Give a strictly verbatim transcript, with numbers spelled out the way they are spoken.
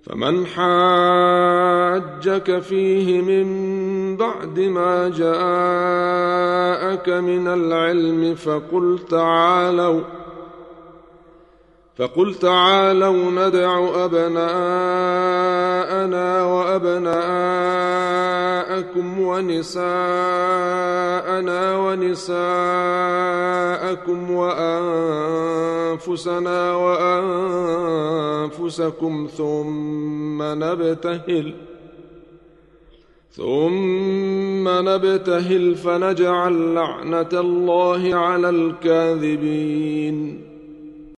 فمن حاجك فيه من بعد ما جاءك من العلم فقل تعالوا فقل تعالوا ندع أبناءنا وأبناءكم ونساءنا ونساءكم وأنفسنا وأنفسكم ثم نبتهل ثم نبتهل فنجعل لعنة الله على الكاذبين